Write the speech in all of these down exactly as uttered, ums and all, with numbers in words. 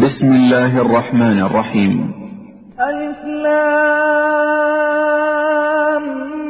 بسم الله الرحمن الرحيم. ألف لام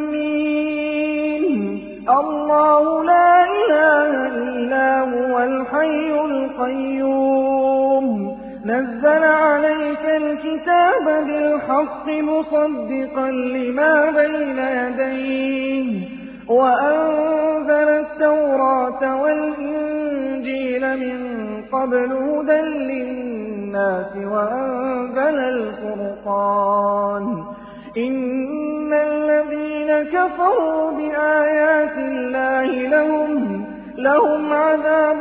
ميم. الله لا إله إلا هو الحي القيوم نزل عليك الكتاب بالحق مصدقا لما بين يديه وأنزل التوراة والإنجيل من قبل هدى للناس وأنزل الفرقان إن الذين كفروا بآيات الله لهم, لهم عذاب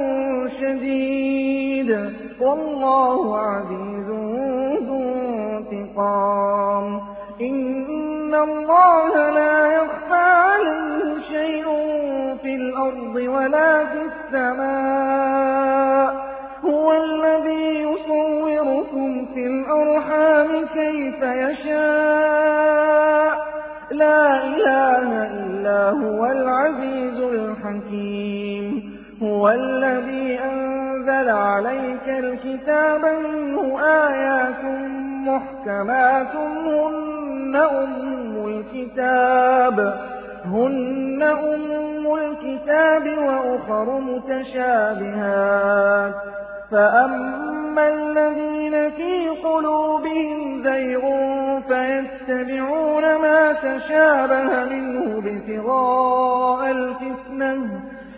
شديد والله عزيز ذو انتقام. إن الله لا يخفى عليه شيء في الأرض ولا في السماء هو الذي يصوركم في الأرحام كيف يشاء لا إله إلا هو العزيز الحكيم. هو الذي أنزل عليك الكتاب منه آيات محكمات هن أم الكتاب هن أم الكتاب وأخر متشابهات فأما الذين في قلوبهم زيغ فيتبعون ما تشابه منه ابتغاء الفتنة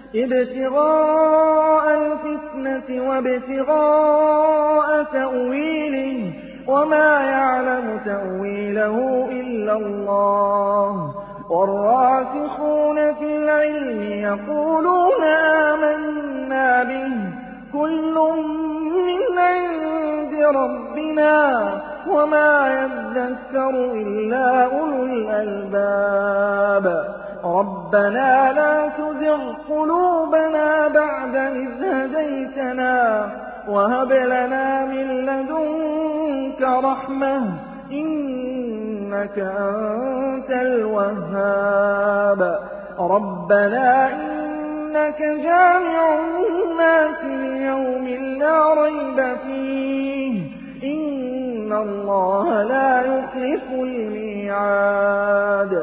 ابتغاء الفتنة وابتغاء تأويله وما يعلم تأويله إلا الله والراسخون في العلم يقولون آمنا به كل من عند ربنا وما يذكر إلا أولو الألباب. ربنا لا تزغ قلوبنا بعد إذ هديتنا وهب لنا من لدنك رحمة إنك أنت الوهاب. ربنا إنك جامع الناس ليوم لا ريب فيه إن الله لا يخلف الميعاد.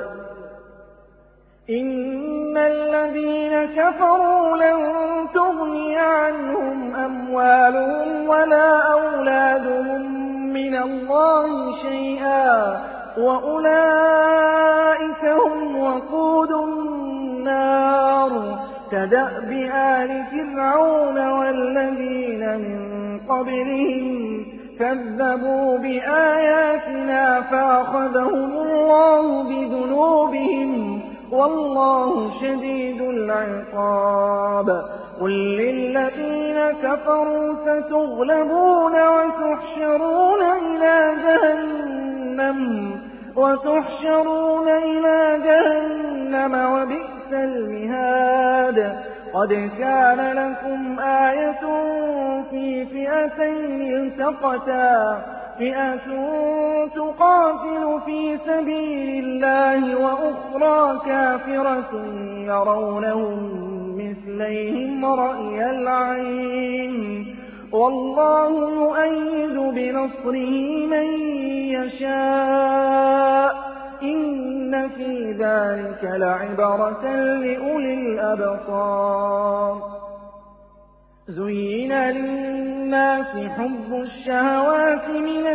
إن الذين كفروا لن تغني عنهم أموالهم ولا أولادهم من الله شيئا وأولئك هم وقود النار كدأب آل فرعون والذين من قبلهم كذبوا بآياتنا فأخذهم الله بذنوبهم والله شديد العقاب. قل للذين كفروا ستغلبون وتحشرون إلى جهنم وتحشرون إلى جهنم وبئس المهاد. قد كان لكم آية في فئتين التقتا فئة تقاتل في سبيل الله وأخرى كافرة يرونهم مثليهم رأي العين والله يؤيد بنصره من يشاء إن في ذلك لعبرة لأولي الأبصار. زين للناس حب الشهوات من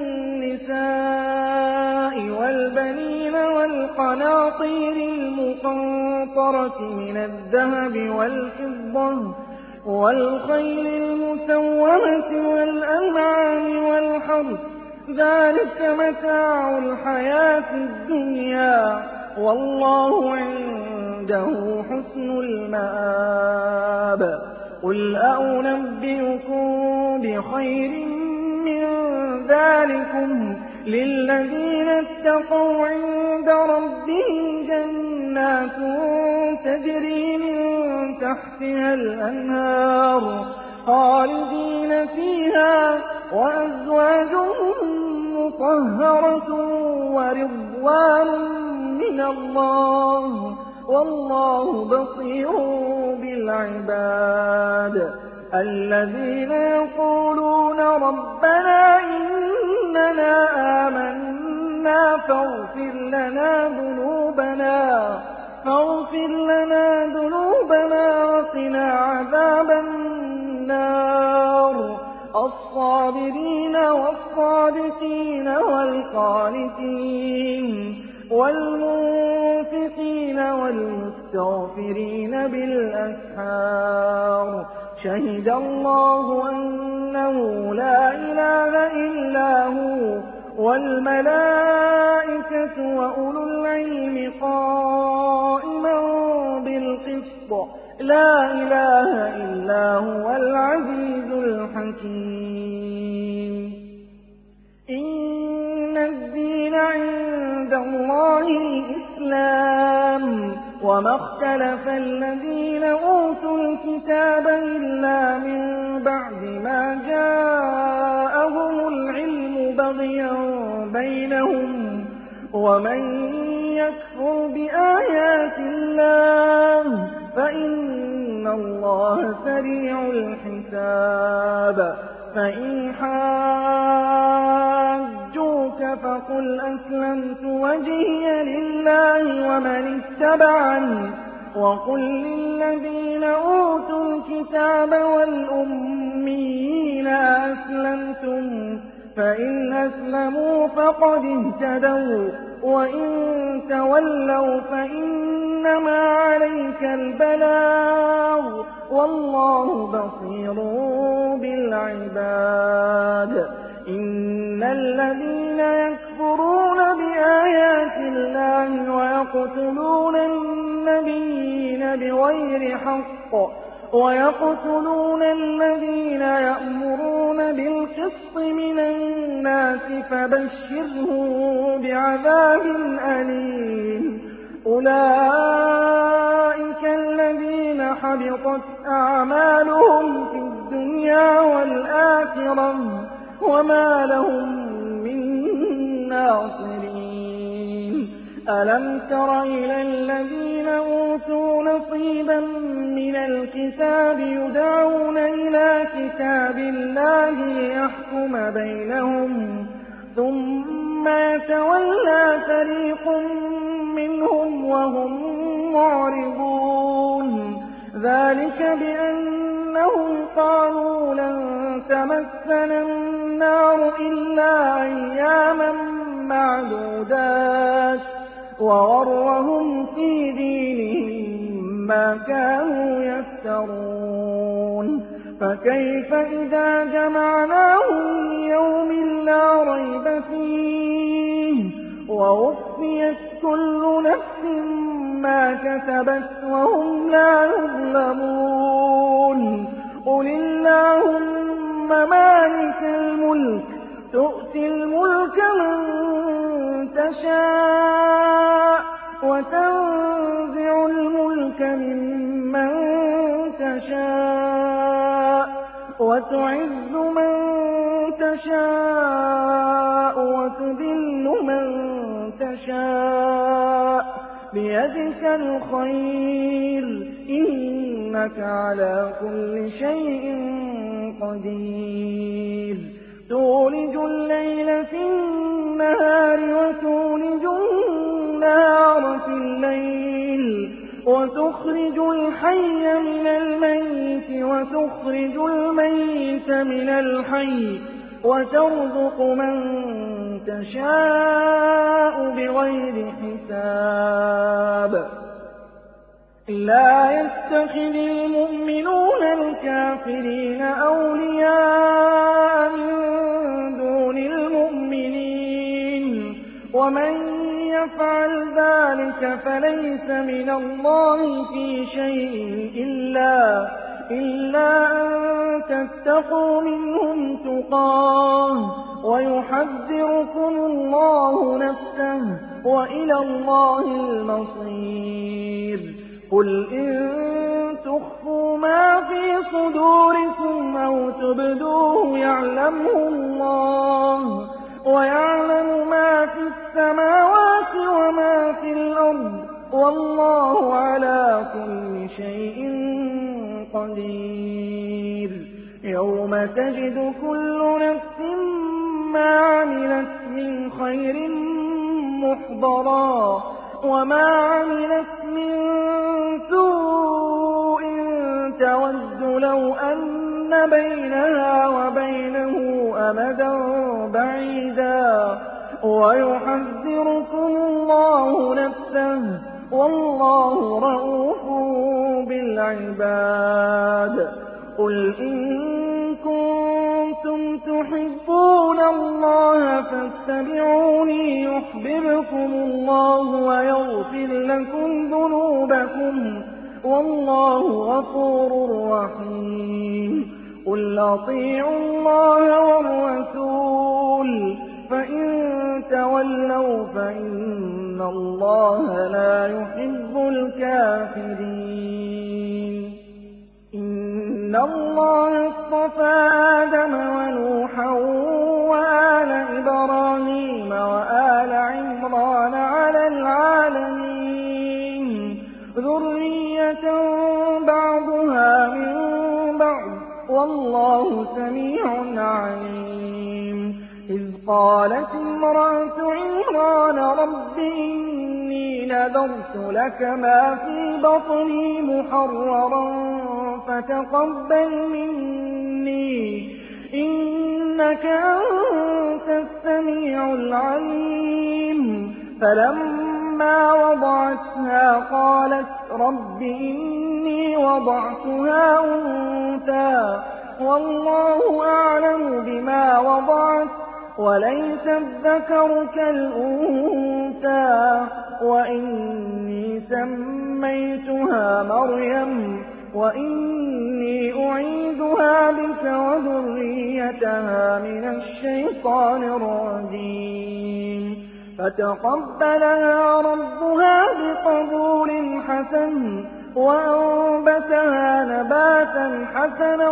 النساء والبنين والقناطير المقنطرة من الذهب والفضة والخيل المسومة والأنعام والحرث ذلك متاع الحياة الدنيا والله عنده حسن المآب. قل أنبئكم بخير من ذلكم للذين اتقوا عند ربهم جنات تجري من تحتها الأنهار خالدين فيها وأزواج مطهرة ورضوان من الله والله بصير بالعباد. الذين يقولون رَبَّنَا إِنَّنَا آمَنَّا فاغفر لنا ذنوبنا فاغفر لنا ذنوبنا وقنا عذاب النار الصابرين والصادقين والقانتين والمنفقين والمستغفرين بالأسحار شهد الله أنه لا إله إلا هو والملائكة وأولو العلم قائما بالقسط لا إله إلا هو العزيز الحكيم إن الدين عند الله الإسلام وما اختلف الذين أوتوا الكتاب إلا من بعد ما جاءهم العلم بغيا بينهم ومن يكفر بآيات الله فإن الله سريع الحساب فإن حاجوك فقل أسلمت وجهي لله ومن اتبعني وقل للذين أوتوا الكتاب والأميين أسلمتم فإن أسلموا فقد اهتدوا وإن تولوا فإنما عليك البلاغ والله بصير بالعباد إن الذين يكفرون بآيات الله ويقتلون النبيين بغير حق ويقتلون الذين يأمرون بالقسط من الناس فبشرهم بعذاب أليم أولئك الذين حبطت أعمالهم في الدنيا والآخرة وما لهم من ناصرين ألم تر إلى الذين أوتوا نصيبا من الكتاب يدعون إلى كتاب الله ليحكم بينهم ثم يتولى فريق منهم وهم معرضون ذلك بأنهم قالوا لن تمسنا النار إلا أياما معدودات وغرهم في دينهم ما كانوا يفترون فكيف إذا جمعناهم ليوم لا ريب فيه ووفيت كل نفس ما كسبت وهم لا يظلمون قل اللهم مالك الملك تؤتي الملك من تشاء وتنزع الملك ممن تشاء وتعز من تشاء وتذل من تشاء بيدك الخير إنك على كل شيء قدير تولج الليل في النهار وتولج النهار في الليل وتخرج الحي من الميت وتخرج الميت من الحي وترزق من تشاء بغير حساب لا يتخذ المؤمنون الكافرين أولياء من دون المؤمنين ومن يفعل ذلك فليس من الله في شيء إلا إلا أن تتقوا منهم تقاه ويحذركم الله نفسه وإلى الله المصير قل إن تخفوا ما في صدوركم أو تبدوه يعلمه الله ويعلم ما في السماوات وما في الأرض والله على كل شيء قدير يوم تجد كل نفس خير محضرا وما عملت من سوء تود لو أن بينها وبينه أمدا بعيدا ويحذركم الله نفسه والله رءوف بالعباد قل إن كنتم تحبون الله فاتبعوني يحببكم الله ويغفر لكم ذنوبكم والله غفور رحيم قل أطيعوا الله والرسول فإن تولوا فإن الله لا يحب الكافرين إن الله اصطفى آدم ونوحا وآل إبراهيم وآل عمران على العالمين ذرية بعضها من بعض والله سميع عليم إذ قالت امرأة عمران رب إني نذرت لك ما في بطني محررا فتقبل مني إنك أنت السميع العليم فلما وضعتها قالت رب إني وضعتها أنثى والله أعلم بما وضعت وليس الذكر كالأنثى وإني سميتها مريم وإني أعيذها بك وذريتها من الشيطان الرجيم فتقبلها ربها بقبول حسن وأنبتها نباتا حسنا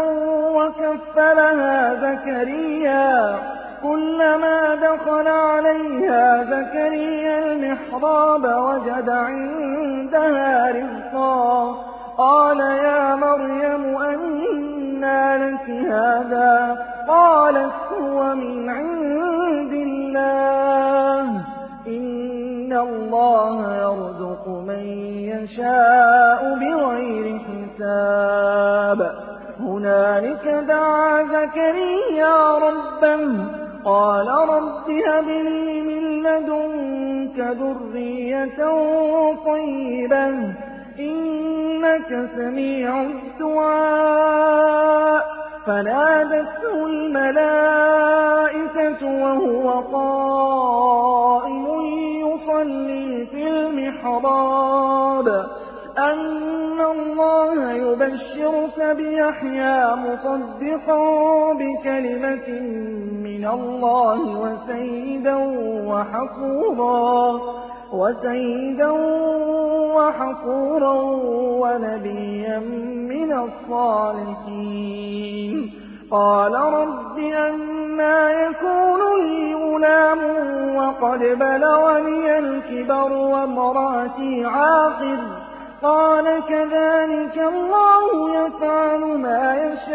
وكفلها زكريا كلما دخل عليها زكريا المحراب وجد عندها رزقا قال يا مريم أنى لك هذا قالت هو من عند الله إن الله يرزق من يشاء بغير حساب هنالك دعا زكريا ربه قال رب هب لي من لدنك ذرية طيبة إنك سميع الدعاء فنادته الملائكة وهو قائم يصلي في المحراب أن الله يبشرك بيحيى مصدقا بكلمة من الله وسيدا وحصورا وسيدا وحصورا ونبيا من الصالحين قال رب أنى يكون لي غلام وقد بلغني الكبر وامرأتي عاقر قال كذلك الله يفعل ما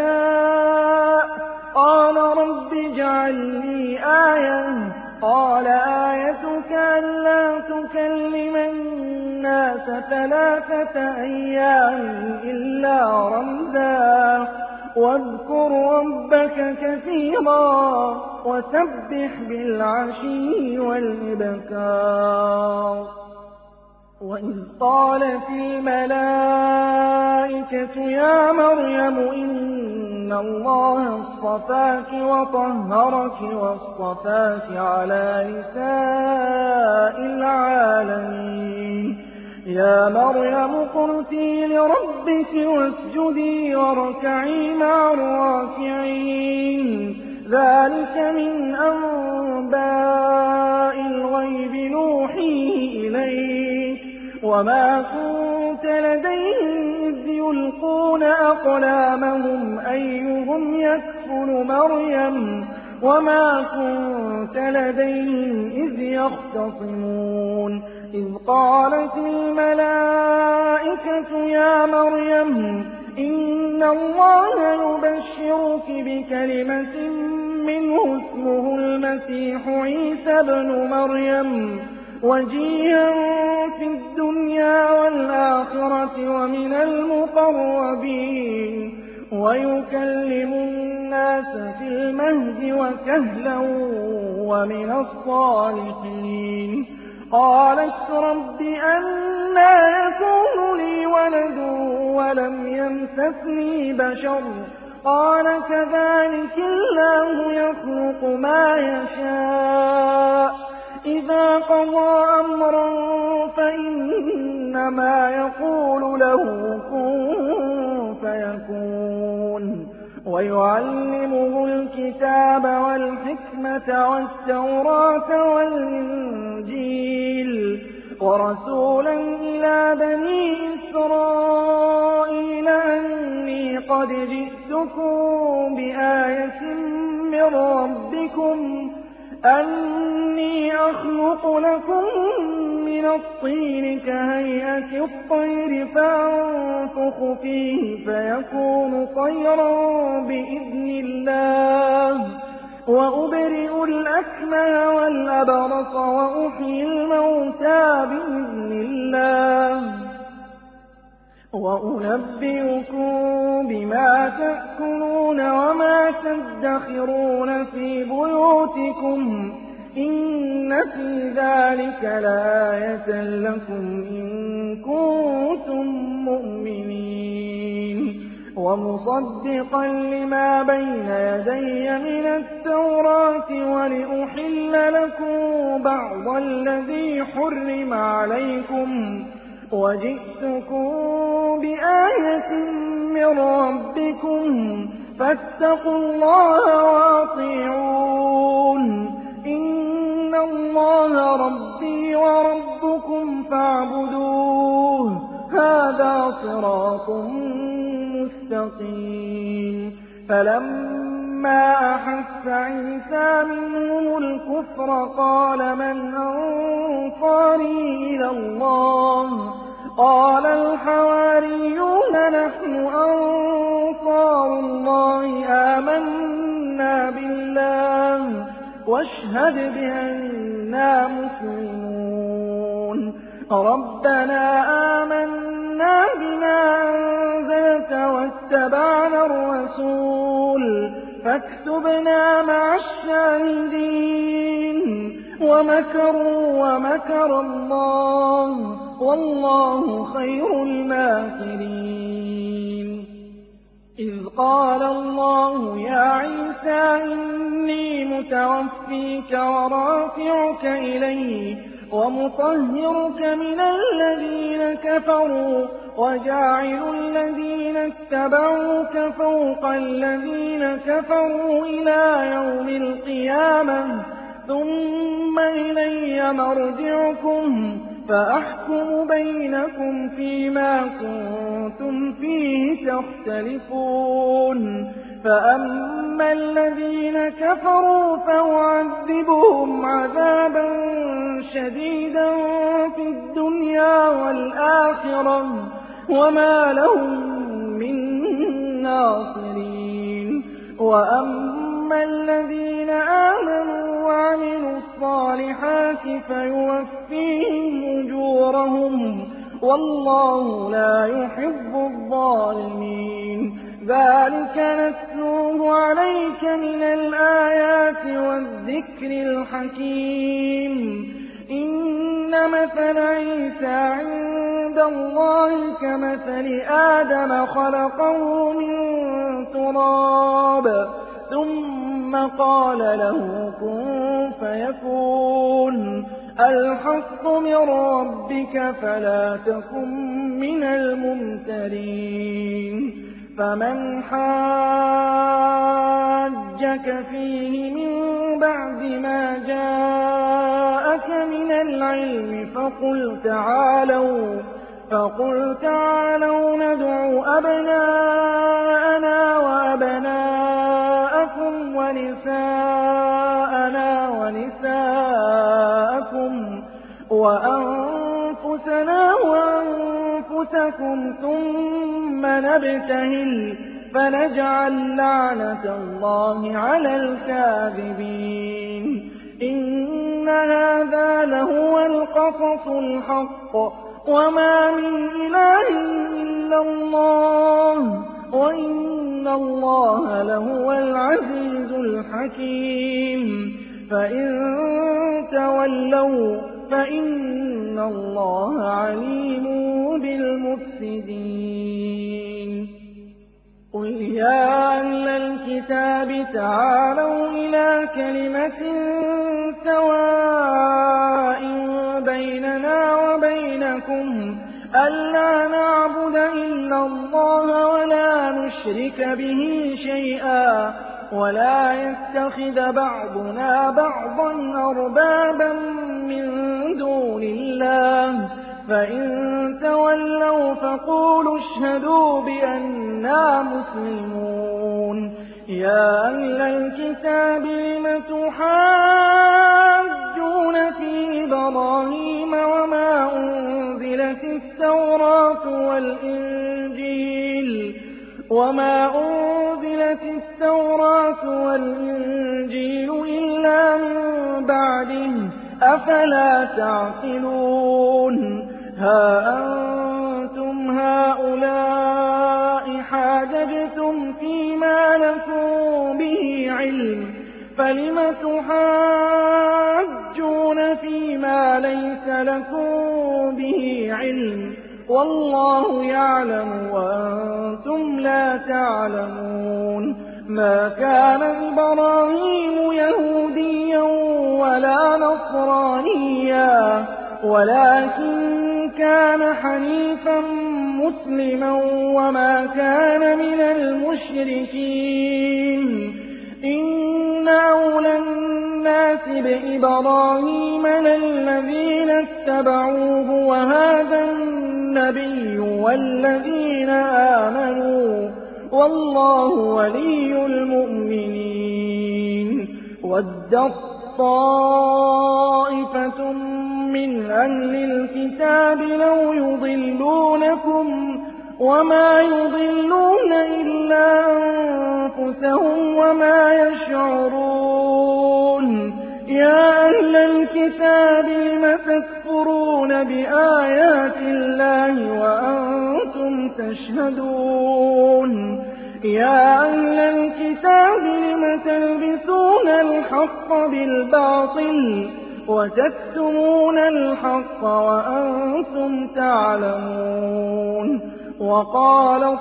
يشاء قال رب اجعل لي آية قال آيتك ألا تكلم الناس ثلاثة أيام إلا رمزا واذكر ربك كثيرا وسبح بالعشي والإبكار وإذ قالت الملائكة يا مريم إن الله اصطفاك وطهرك واصطفاك على نساء العالمين يا مريم قلتي لربك واسجدي واركعي مع الراكعين ذلك من أنباء الغيب نوحيه إليك وما كنت لديهم إذ يلقون أقلامهم أيهم يكفل مريم وما كنت لديهم إذ يختصمون إذ قالت الملائكة يا مريم إن الله يبشرك بكلمة منه اسمه المسيح الْمَسِيحُ عِيسَى ابْنُ مَرْيَمَ وَجِيهًا فِي الدُّنْيَا وَالْآخِرَةِ وَمِنَ الْمُقَرَّبِينَ وَيُكَلِّمُ النَّاسَ فِي الْمَهْدِ وَكَهْلًا وَمِنَ الصَّالِحِينَ قَالَتْ رَبِّ أَنَّىٰ يَكُونُ لِي وَلَدٌ وَلَمْ يَمْسَسْنِي بَشَرٌ قَالَ كَذَٰلِكِ اللَّهُ يَخْلُقُ مَا يَشَاءُ إِذَا قَضَىٰ أَمْرًا فَإِنَّمَا يَقُولُ لَهُ كُن فَيَكُونُ وَيُعَلِّمُهُ الْكِتَابَ وَالْحِكْمَةَ وَالتَّوْرَاةَ وَالْإِنجِيلَ وَرَسُولًا إِلَىٰ بَنِي إِسْرَائِيلَ أَنِّي قَدْ جِئْتُكُم بِآيَةٍ مِّن رَّبِّكُمْ أَنِّي أَخْلُقُ لَكُم مِّنَ الطِّينِ كَهَيْئَةِ الطَّيْرِ فَأَنفُخُ فِيهِ فَيَكُونُ طَيْرًا بِإِذْنِ اللَّهِ وَأُبْرِئُ الْأَكْمَهَ وَالْأَبْرَصَ وَأُحْيِي الْمَوْتَىٰ بِإِذْنِ اللَّهِ وَأُنَبِّئُكُم بِمَا تَأْكُلُونَ وَمَا تَدَّخِرُونَ فِي بُيُوتِكُمْ إِنَّ فِي ذَٰلِكَ لَآيَةً لَّكُمْ إِن كُنتُم مُّؤْمِنِينَ وَمُصَدِّقًا لِّمَا بَيْنَ يَدَيَّ مِنَ التَّوْرَاةِ وَلِأُحِلَّ لَكُم بَعْضَ الَّذِي حُرِّمَ عَلَيْكُمْ وَجِئْتُكُم بِآيَةٍ مِّن رَّبِّكُمْ فَاتَّقُوا اللَّهَ وَأَطِيعُونِ إِنَّ اللَّهَ رَبِّي وَرَبُّكُمْ فَاعْبُدُوهُ هَٰذَا صِرَاطٌ مُّسْتَقِيمٌ فَلَمَّا أَحَسَّ عِيسَىٰ مِنْهُمُ الْكُفْرَ قَالَ مَنْ أَنصَارِي إِلَى اللَّهِ قَالَ الْحَوَارِيُّونَ نَحْنُ أَنصَارُ اللَّهِ آمَنَّا بِاللَّهِ واشهد بِأَنَّا مُسْلِمُونَ رَبَّنَا آمَنَّا بِمَا أَنزَلْتَ وَاتَّبَعْنَا الرَّسُولَ فَاكْتُبْنَا مَعَ الشَّاهِدِينَ وَمَكَرُوا وَمَكَرَ اللَّهُ وَاللَّهُ خَيْرُ الْمَاكِرِينَ إِذْ قَالَ اللَّهُ يَا عِيسَىٰ إِنِّي مُتَوَفِّيكَ وَرَافِعُكَ إِلَيَّ وَمُطَهِّرُكَ مِنَ الَّذِينَ كَفَرُوا وَجَاعِلُ الَّذِينَ اتَّبَعُوكَ فَوْقَ الَّذِينَ كَفَرُوا إِلَىٰ يَوْمِ الْقِيَامَةِ ثُمَّ إِلَيَّ مَرْجِعُكُمْ فَأَحْكُمُ بَيْنَكُمْ فِيمَا كُنتُمْ فِيهِ تَخْتَلِفُونَ فَأَمَّا الَّذِينَ كَفَرُوا فَأُعَذِّبُهُمْ عَذَابًا شَدِيدًا فِي الدُّنْيَا وَالْآخِرَةِ وَمَا لَهُم مِّن نَّاصِرِينَ وَأَمَّا الَّذِينَ آمَنُوا وَعَمِلُوا الصَّالِحَاتِ فَيُوَفِّيهِمْ أُجُورَهُمْ وَاللَّهُ لَا يُحِبُّ الظَّالِمِينَ ذَٰلِكَ نَتْلُوهُ عَلَيْكَ مِنَ الْآيَاتِ وَالذِّكْرِ الْحَكِيمِ إِنَّ مَثَلَ عِيسَىٰ عِندَ اللَّهِ كَمَثَلِ آدَمَ خَلَقَهُ مِن تُرَابٍ ثُمَّ قَالَ لَهُ كُن فَيَكُونُ الْحَقُّ مِن رَّبِّكَ فَلَا تَكُن مِّنَ الْمُمْتَرِينَ فَمَنْ حَاجَّكَ فِيهِ مِن بَعْدِ مَا جَاءَكَ مِنَ الْعِلْمِ فَقُلْ تَعَالَوْا فَقُلْ تَعَالَوْا نَدْعُ أَبْنَاءَنَا وَأَبْنَاءَكُمْ وَنِسَاءَنَا وَنِسَاءَكُمْ وَأَنفُسَنَا وَأَنفُسَكُمْ ثُمَّ نَبْتَهِلْ فَنَجْعَلْ لَعْنَتَ اللَّهِ عَلَى الْكَاذِبِينَ القصص الحق وما من إله إلا الله وإن الله لهو العزيز الحكيم فإن تولوا فإن الله عليم بالمفسدين قل يا أهل الكتاب تعالوا إلى كلمة سواء بيننا وبينكم ألا نعبد إلا الله ولا نشرك به شيئا ولا يتخذ بعضنا بعضا أربابا من دون الله فإن تولوا فقولوا اشهدوا بأننا مسلمون يا أهل الكتاب لم تحاجون في إبراهيم وما أنزلت التوراة والإنجيل وما أنزلت التوراة والإنجيل إلا من بعده أفلا تعقلون ها أنتم هؤلاء حاججتم فيما لكم به علم فلم تحاجون فيما ليس لكم به علم والله يعلم وأنتم لا تعلمون ما كان إبراهيم يهوديا ولا نصرانيا ولكن كان حنيفا مسلما وما كان من المشركين إن أولى الناس بإبراهيم للذين اتبعوه وهذا النبي والذين آمنوا والله ولي المؤمنين ودت طائفة من أهل الكتاب لو يضلونكم وما يضلون إلا أنفسهم وما يشعرون يا أهل الكتاب لم تكفرون بآيات الله وأنتم تشهدون يا أهل الكتاب لم تلبسون الحق بالباطل وتكتمون الحق وأنتم تعلمون وقال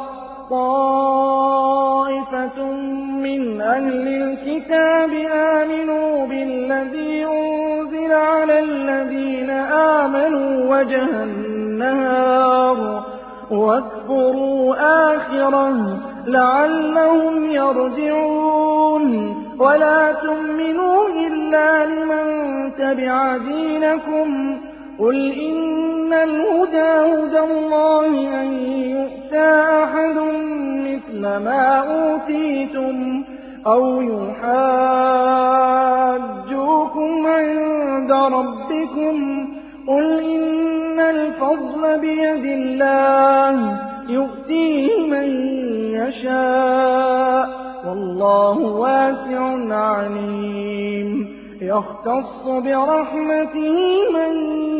طائفة من أهل الكتاب آمنوا بالذي أنزل على الذين آمنوا وجه النهار واكفروا آخره لعلهم يرجعون ولا تؤمنوا إلا لمن تبع دينكم قل إن الهدى هدى الله أن يؤتى أحد مثل ما أوتيتم أو يحاجوكم عند ربكم قل إن الفضل بيد الله يؤتيه من يشاء والله واسع عليم يختص برحمته من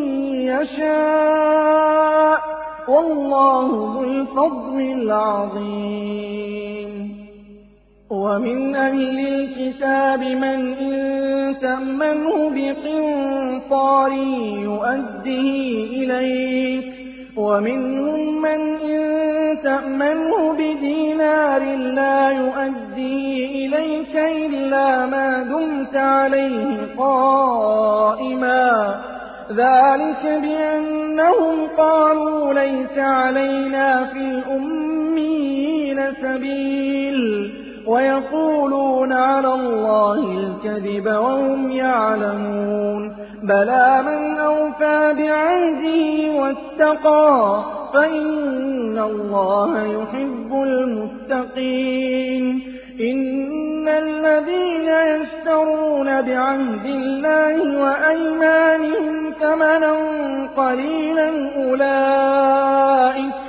يشاء والله ذو الفضل العظيم ومن أهل الكتاب من إن تأمنه بقنطار يؤديه إليك ومنهم من إن تأمنه بدينار لا يؤديه إليك إلا ما دمت عليه قائما ذلك بأنهم قالوا ليس علينا في الأميين سبيل ويقولون على الله الكذب وهم يعلمون بلى من أوفى بعهده واتقى فإن الله يحب المتقين إن الذين يشترون بعهد الله وأيمانهم ثمنا قليلا أولئك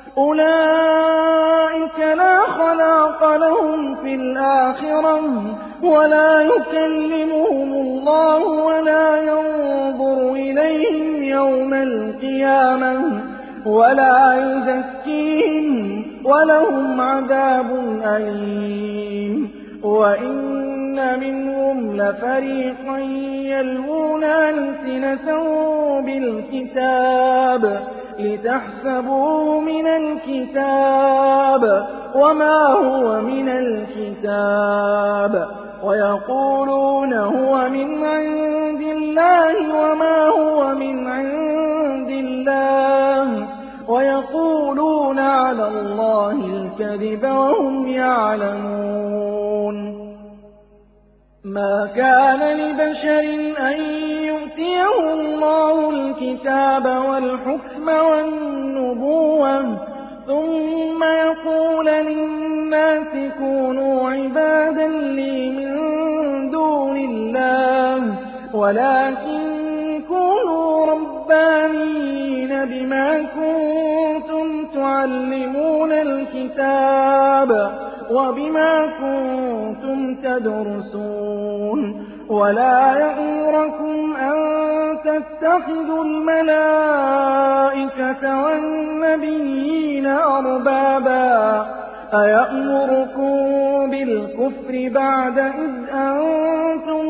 أولئك لا خلاق لهم في الآخرة ولا يكلمهم الله ولا ينظر إليهم يوم القيامة ولا يزكيهم ولهم عذاب أليم. وإن منهم لفريقا يلوون ألسنتهم بالكتاب لتحسبوه من الكتاب وما هو من الكتاب ويقولون هو من عند الله وما هو من عند الله ويقولون على الله الكذب وهم يعلمون. ما كان لبشر أن يؤتيه الله الكتاب والحكم والنبوة ثم يقول للناس كونوا عبادا لي من دون الله ولكن كونوا ربانين بما كنتم تعلمون الكتاب وبما كنتم تدرسون ولا يأمركم أن تتخذوا الملائكة والنبيين أربابا أيأمركم بالكفر بعد إذ أنتم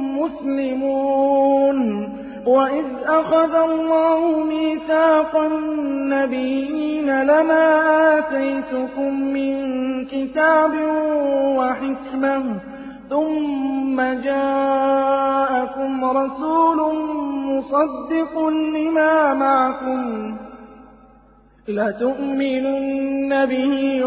مسلمون. وإذ أخذ الله ميثاق النبيين لما آتيتكم من كتاب وحكمة ثم جاءكم رسول مصدق لما معكم لتؤمنن به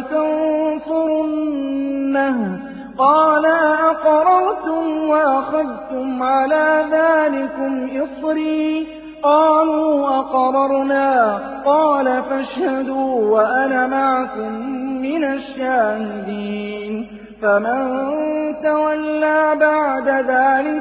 ولتنصرنه قال أقررتم وأخذتم على ذلكم إصري قالوا أقررنا قال فاشهدوا وأنا معكم من الشاهدين. فمن تولى بعد ذلك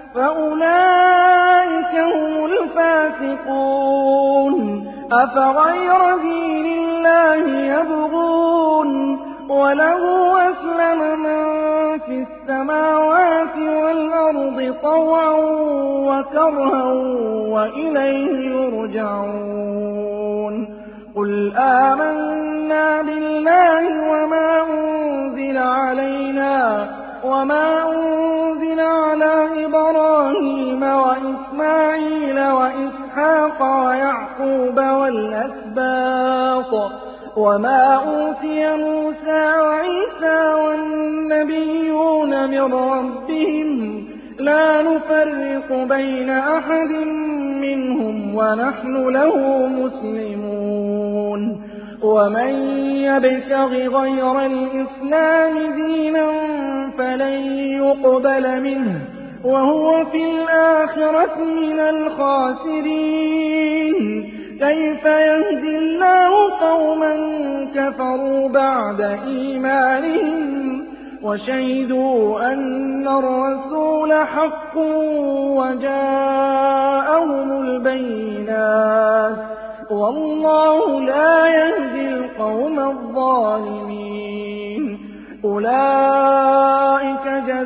فأولئك هم الفاسقون. أفغير دين الله يبغون وله أسلم من في السماوات والأرض طوعا وكرها وإليه يرجعون. قل آمنا بالله وما أنزل علينا وما أنزل على إبراهيم وإسماعيل وإسحاق ويعقوب والأسباط وما أوتي موسى وعيسى والنبيون من ربهم لا نفرق بين أحد منهم ونحن له مسلمون. ومن يبتغ غير الإسلام دينا فلن يقبل منه وهو في الآخرة من الخاسرين. كيف يهدي الله قوما كفروا بعد إيمانهم وشهدوا أن الرسول حق وجاءهم البينات والله لا يهدي القوم الظالمين. أولئك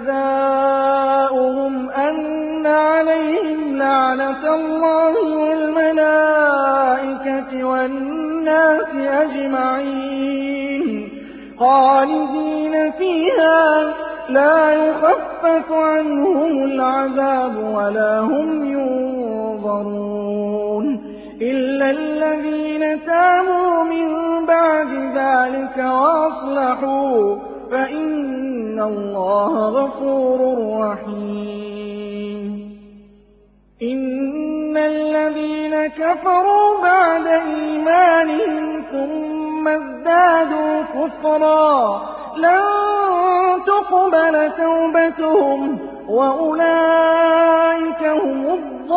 جزاؤهم أن عليهم لعنة الله والملائكة والناس أجمعين خالدين فيها لا يخفف عنهم العذاب ولا هم ينظرون إلا الذين تابوا من بعد ذلك وأصلحوا فإن الله غفور رحيم. إن الذين كفروا بعد إيمانهم ثم ازدادوا كفرا لن تقبل توبتهم وأولئك هم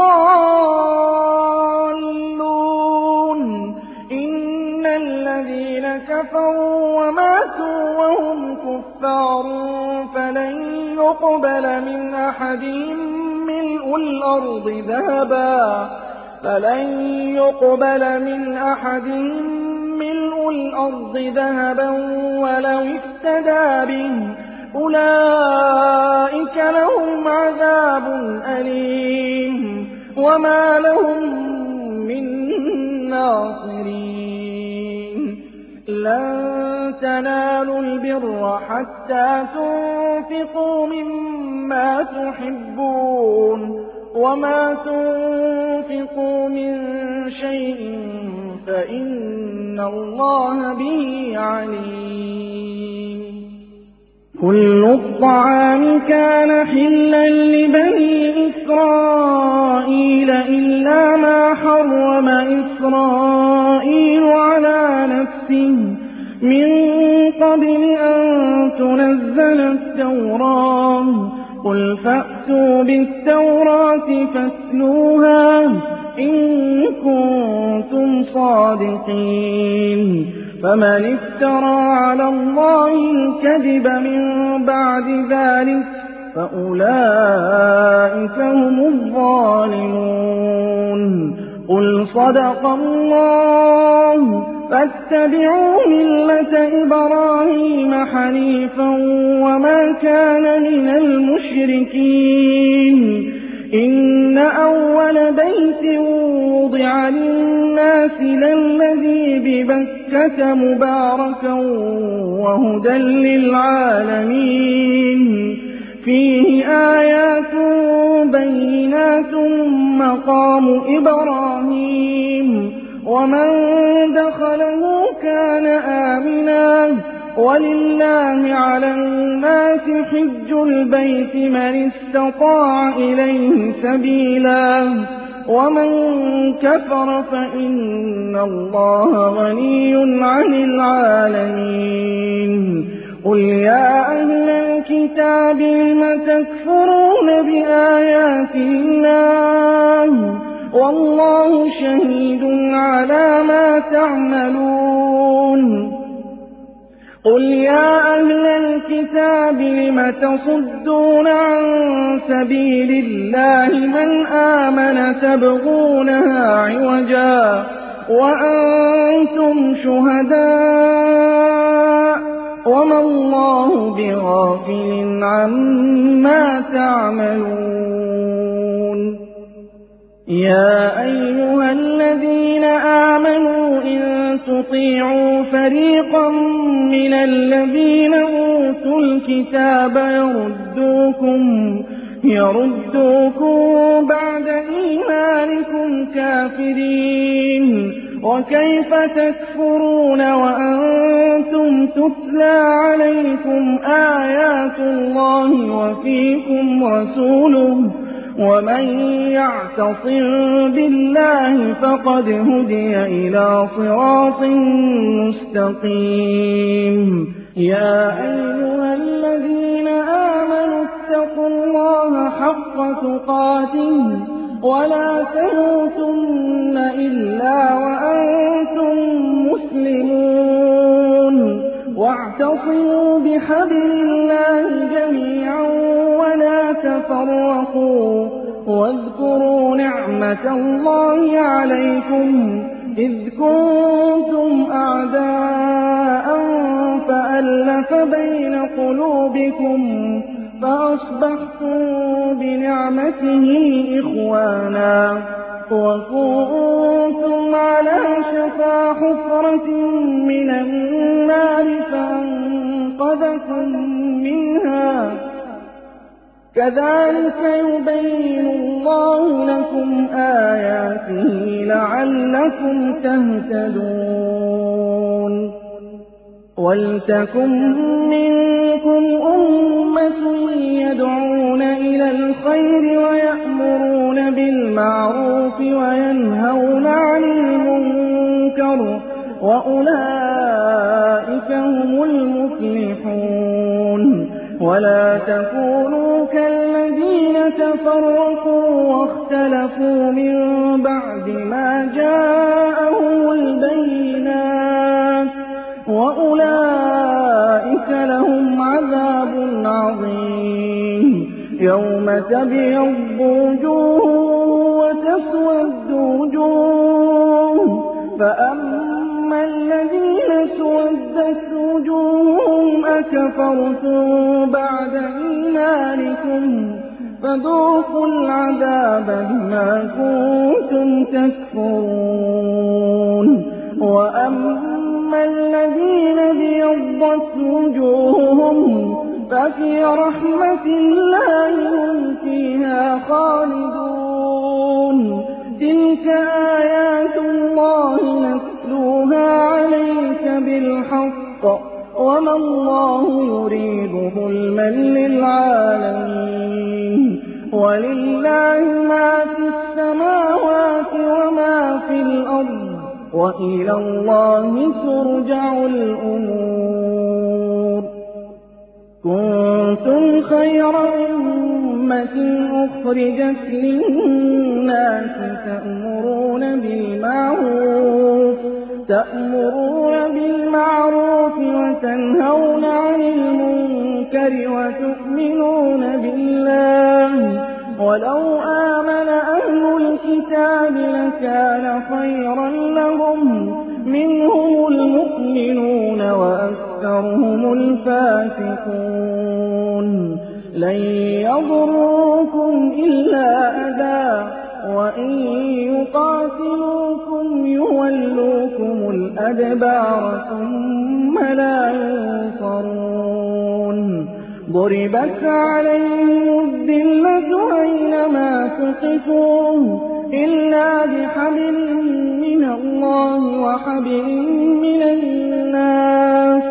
الضالون. إن الذين كفروا وماتوا وهم كفار فلن يقبل من أحدهم ملء الأرض ذهبا فلن يقبل من أحدهم ملء الأرض ذهبا ولو افتدى به أولئك لهم عذاب أليم وما لهم من ناصرين لن تنالوا البر حتى تنفقوا مما تحبون وما تنفقوا من شيء فإن الله به عليم كل الطعام كان حلا لبني إسرائيل إلا ما حرم إسرائيل على نفسه من قبل أن تنزل التوراة قل فأتوا بالتوراة فاتلوها إن كنتم صادقين فمن افترى على الله الكذب من بعد ذلك فأولئك هم الظالمون قل صدق الله فاتبعوا ملة إبراهيم حنيفا وما كان من المشركين إن أول بيت وضع للناس للذي ببكة مباركا وهدى للعالمين فيه آيات بينات مقام إبراهيم ومن دخله كان آمنا ولله على الناس حج البيت من استطاع إليه سبيلا ومن كفر فإن الله غني عن العالمين قل يا أهل الكتاب لم تكفرون بآيات الله والله شهيد على ما تعملون قل يا أهل الكتاب لم تصدون عن سبيل الله من آمن تبغونها عوجا وأنتم شهداء وما الله بغافل عما تعملون يا أيها الذين آمنوا إن تطيعوا فريقا من الذين أوتوا الكتاب يردوكم يردوكم بعد إيمانكم كافرين وكيف تكفرون وأنتم تتلى عليكم آيات الله وفيكم رسوله ومن يعتصم بالله فقد هدي إلى صراط مستقيم يا أيها الذين آمنوا اتقوا الله حق تقاته ولا تموتن إلا وأنتم مسلمون واعتصموا بحبل الله جميعا ولا تفرقوا واذكروا نعمة الله عليكم إذ كنتم أعداء فألف بين قلوبكم فأصبحتم بنعمته إخوانا وكنتم على شفا حفرة من النار فأنقذكم منها كذلك يبين الله لكم آياته لعلكم تهتدون ولتكن منكم أمة يدعون إلى الخير ويأمرون بالمعروف وينهون عن المنكر وأولئك هم المفلحون ولا تكونوا كالذين تفرقوا واختلفوا من بعد ما جاءهم البينات وأولئك لهم عذاب عظيم يوم تبيض وجوه وتسود وجوه فأما الذين اسودت وجوههم أكفرتم بعد إيمانكم فذوقوا العذاب بما كنتم تكفرون. وأما الذين ابيضت وجوههم ففي رحمة الله هم فيها خالدون. تلك آيات الله نتلوها عليك بالحق وما الله يريد ظلما للعالمين. ولله ما في السماوات وما في الأرض وإلى الله ترجع الأمور. كنتم خير أمة أخرجت للناس تأمرون بالمعروف تأمرون بالمعروف وتنهون عن المنكر وتؤمنون بالله. ولو آمن أهل الكتاب لكان خيرا لهم منهم المؤمنون وأكثرهم الفاسقون. لن يضروكم إلا أذى وإن يقاتلوكم يولوكم الأدبار ثم لا ينصرون. ضربت عليهم الذلة أينما ثقفوا إلا بحبل من الله وحبل من الناس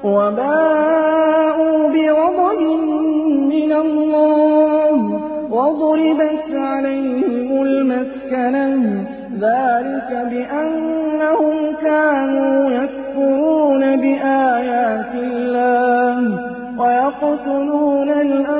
وباءوا بغضب من الله وضربت عليهم المسكنة ذلك بأنهم كانوا يكفرون بآيات الله ويقتلون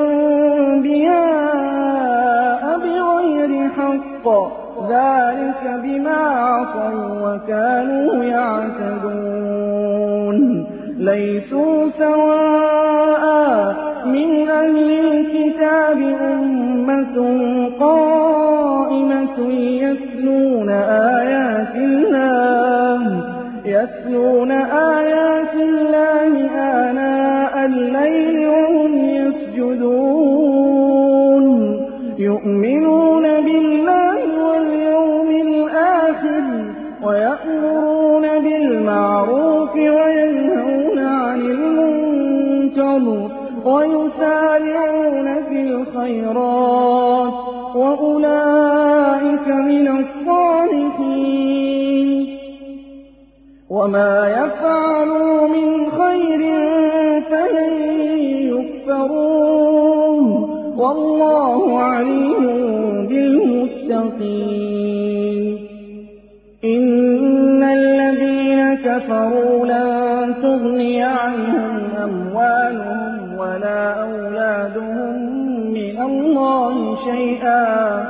الأنبياء بغير حق ذلك بما عصوا وكانوا يعتدون. ليسوا سواء من أهل الكتاب أمة قائمة يتلون آيات الله يتلون آيات الله آناء الليل وهم يسجدون يؤمنون بالله واليوم الآخر ويأمرون بالمعروف وينهون عن المنكر ويسارعون في الخيرات وأولئك من الصالحين. وما يفعلوا من خير فلن يكفرون والله عليم بالمتقين. إن الذين كفروا لن تغني عنهم أموالهم ولا أولادهم من الله شيئا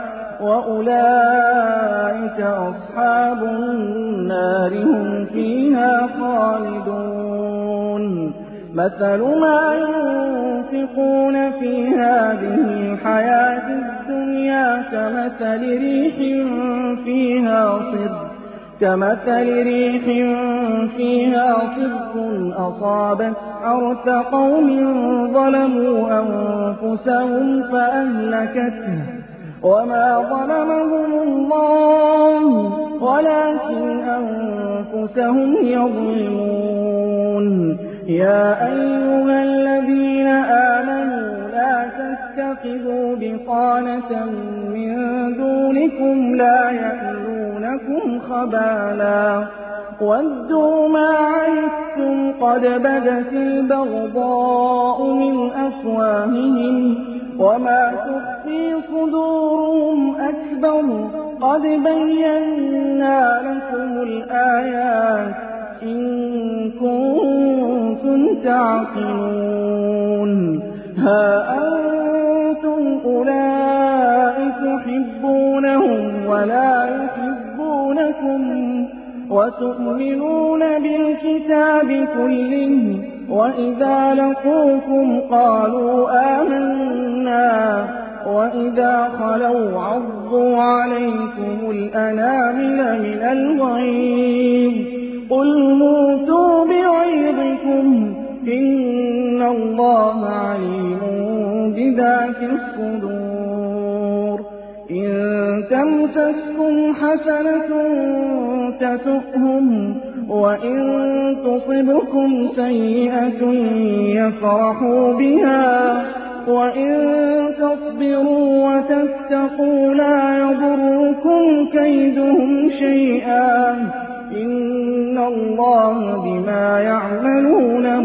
وأولئك أصحاب النار هم فيها خالدون. مثل ما ينفقون في هذه الحياة الدنيا كمثل ريح فيها صر كمثل ريح فيها صر أصابت حرث قوم ظلموا أنفسهم فأهلكته وما ظلمهم الله ولكن أنفسهم يظلمون. يا أيها الذين آمنوا لا تتخذوا بطانة من دونكم لا يألونكم خبالا ودوا ما عنتم قد بدت البغضاء من أفواههم وما تخفي صدورهم أكبر قد بينا لكم الآيات إن كنتم تعقلون. ها أنتم أولئك تحبونهم ولا يحبونكم وتؤمنون بالكتاب كله وإذا لقوكم قالوا آمنا وإذا خلوا عضوا عليكم الأنامل من الغيظ قل موتوا بغيظكم إن الله عليم بذات الصدور. تمسسكم حسنة تسؤهم وإن تصبكم سيئة يفرحوا بها وإن تصبروا وتتقوا لا يضركم كيدهم شيئا إن الله بما يعملون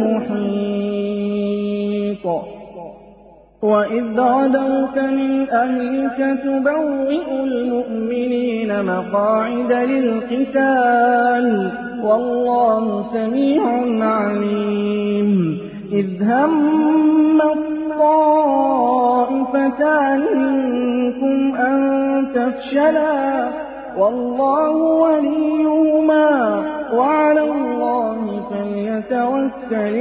محيط. وإذ غدوت من أهلك تبوئ المؤمنين مقاعد للقتال والله سميع عليم. إذ هم الطائفتان منكم أن تفشلا والله وليهما وعلى الله فليتوكل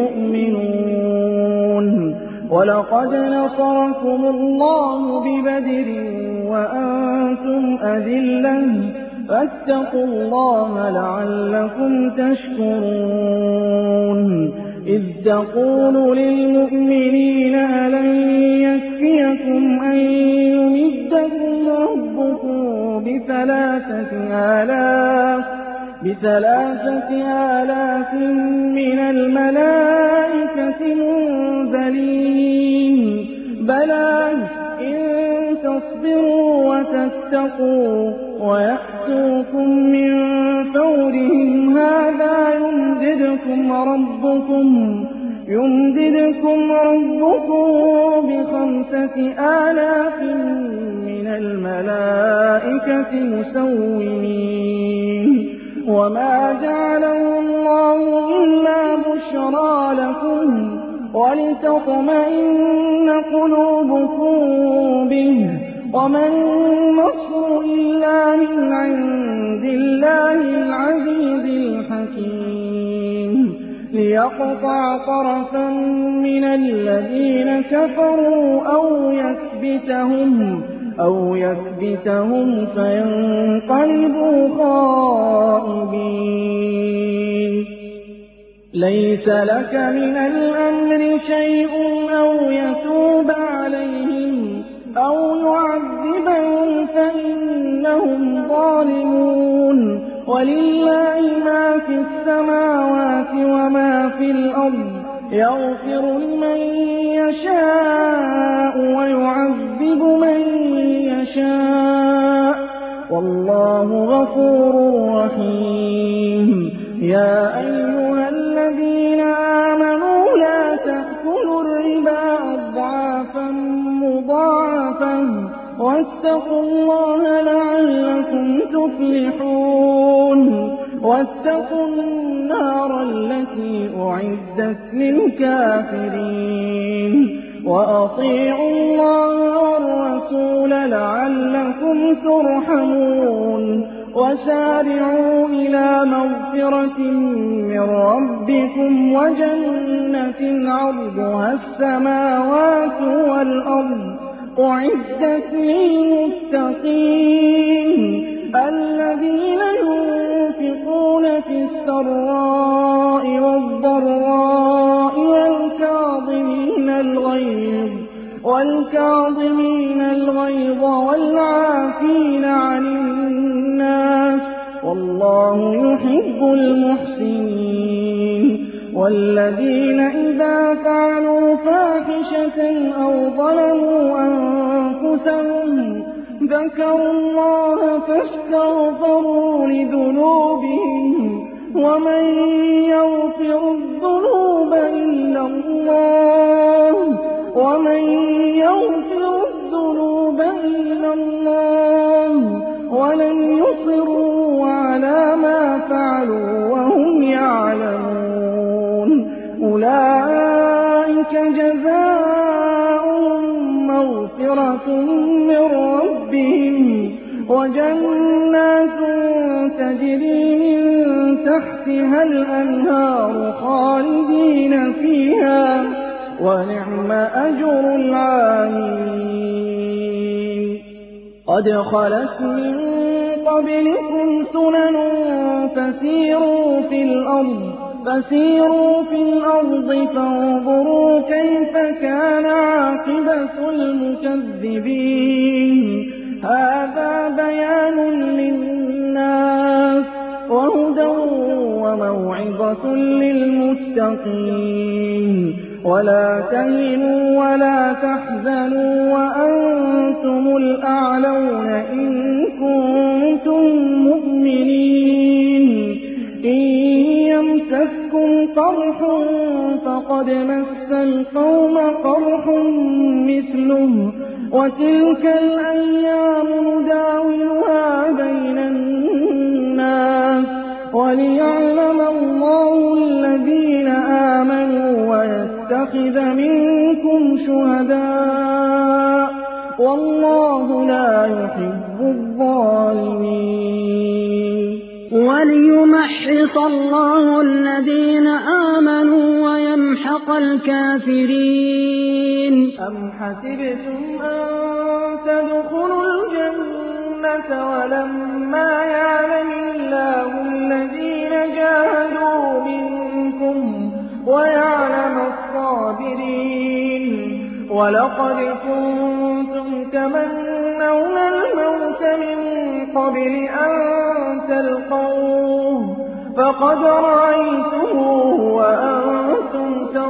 المؤمنون. ولقد نصركم الله ببدر وأنتم أذلة فاتقوا الله لعلكم تشكرون. إذ تقول للمؤمنين ألن يكفيكم أن يمدكم ربكم بثلاثة آلاف بثلاثة آلاف من الملائكة منزلين بلى إن تصبروا وتتقوا ويأتوكم من فورهم هذا يمددكم ربكم يمددكم ربكم بخمسة آلاف من الملائكة مسومين. وما جعله الله إلا بشرى لكم ولتطمئن قلوبكم به وما النصر إلا من عند الله العزيز الحكيم. ليقطع طرفا من الذين كفروا أو يثبتهم أو يثبتهم فينقلبوا خائبين. ليس لك من الأمر شيء أو يتوب عليهم أو يعذبهم فإنهم ظالمون. ولله ما في السماوات وما في الأرض يغفر لمن يشاء ويعذب من يشاء والله غفور رحيم. يا أيها الذين آمنوا لا تأكلوا الربا أضعافا مضاعفا واتقوا الله لعلكم تفلحون. واتقوا النار التي أعدت للكافرين. وأطيعوا الله والرسول لعلكم ترحمون. وسارعوا إلى مغفرة من ربكم وجنة عرضها السماوات والأرض أعدت للمتقين الذين ينفقون في السراء والضراء والكاظمين الغيظ والكاظمين الغيظ والعافين عن الناس والله يحب المحسنين. والذين إذا فعلوا فاحشة أو ظلموا أنفسهم ذكروا الله فاستغفروا لذنوبهم ومن يغفر الذنوب إلا الله ومن يغفر الذنوب إلا الله ولم يصروا على ما فعلوا وهم يعلمون. أولئك جزاؤهم مغفرة من ربهم وجنات تجري من تحتها الأنهار خالدين فيها ونعم أجر العاملين. قد خلت من قبلكم سنن فسيروا في الأرض فسيروا في الأرض فانظروا كيف كان عاقبة المكذبين. هذا بيان للناس وهدى وموعظة للمتقين ولا تهنوا ولا تحزنوا وأنتم الأعلون إن كنتم مؤمنين إن يمسسكم قرح فقد مس القوم قرح مثله وتلك الأيام نداولها بين الناس وليعلم الله الذين آمنوا ويتخذ منكم شهداء والله لا يحب الظالمين وليمحص الله الذين آمنوا ويمحق الكافرين أم حسبتم أن تدخلوا الجنة ولما يعلم الله الذين جاهدوا منكم ويعلم الصابرين ولقد كنتم تمنون الموت من قبل أن تلقوه فقد رأيتموه وأنتم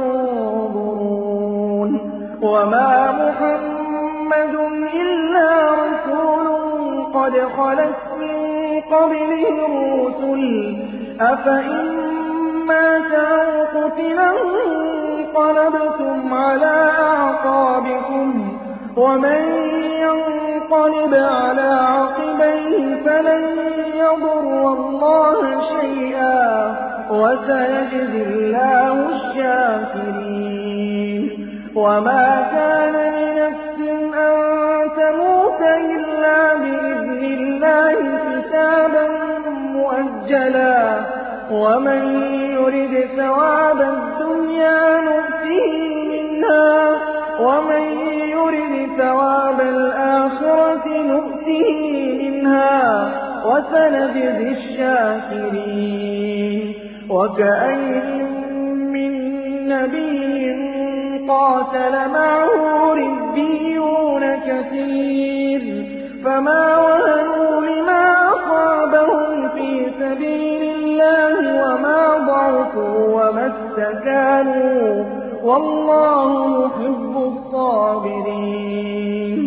تنظرون وما محمد إلا رسول قد خلت من قبله الرسل أفإن مات أو قتل انقلبتم على أعقابكم ومن ينقلب على عقبيه فلن يضر الله شيئا وسيجزي الله الشاكرين وما كان لنفس أن تموت إلا بإذن الله كتابا مؤجلا ومن يرد ثواب الدنيا نؤته منها ومن يرد ثواب الآخرة نؤته منها وسنجزي الشاكرين وكأين من نبي قاتل معه ربيون كثير فما وهنوا لما أصابهم في سبيل الله وما ضعفوا وما استكانوا والله يحب الصابرين